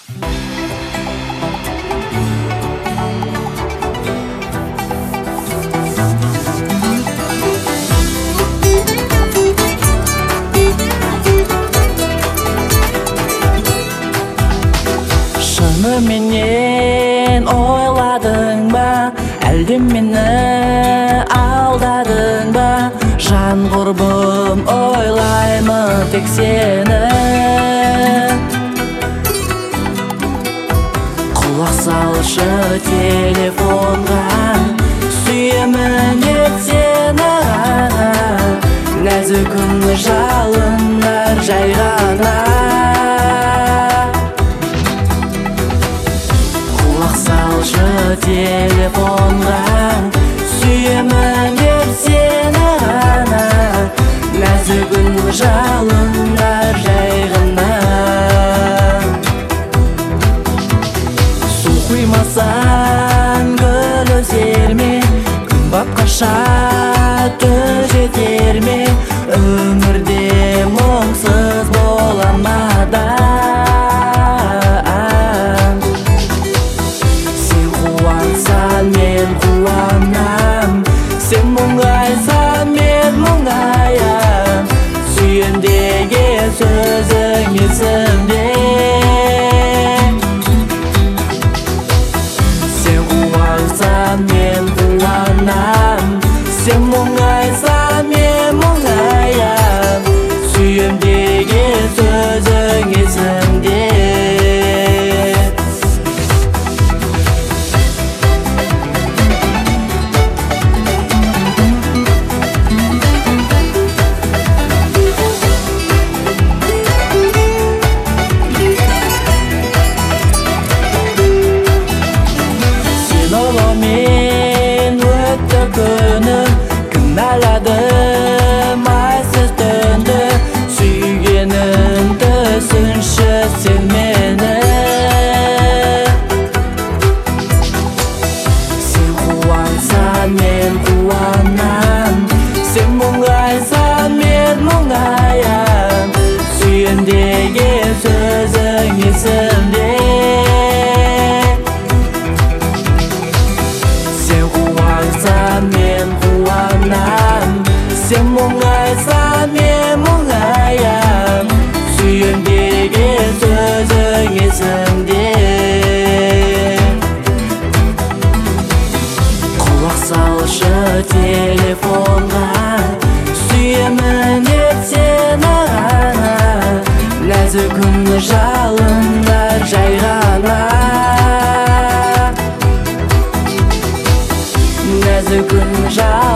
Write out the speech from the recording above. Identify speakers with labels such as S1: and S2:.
S1: Menен oyladың ба, әлде мені алдадың ба? Жан құрбым, ойлаймын тек сені. Құлақ салшы телефонға, сүйемін деп сені ғана. Нәзік күн жалындар жай ғана. Телефонға сүйемін деп сені ғана. Нәзік үн жалындар жай ғана. Су құймасан гүл өсер ме? Күн бапқаша түн жетер ме? Өмірде мұңсыз бола ма да? Мен қуанам, сен мұңайсаң мен мұңаям. Сүйем деген сөзің есімде. Сен қуансаң мен қуанам, сен мұңайсаң мен мұңаям. Сүйем деген сөзің есімде. Мен өтті күнім, кінәладым айсыз түнді. Сүйгенім түсінші сен мені. Сен қуансаң мен қуанам, сен мұңайсаң мен мұңаям. Сүйем деген сөзің есімде. Мен қуанам, сен мұңайсаң мен мұңаям. Сүйем деген сөзің есімде. Құлақ салшы телефонға, сүйемін деп сені ғана. Нәзік күн жалындар жай ғана. Нәзік күн жалындар